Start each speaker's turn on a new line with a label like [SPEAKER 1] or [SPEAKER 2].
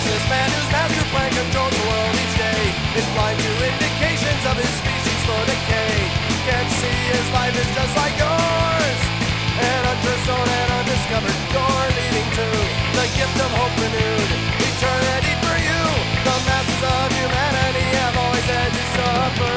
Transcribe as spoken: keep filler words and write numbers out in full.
[SPEAKER 1] businessman whose master plan controls the world each day. Is blind to indignation.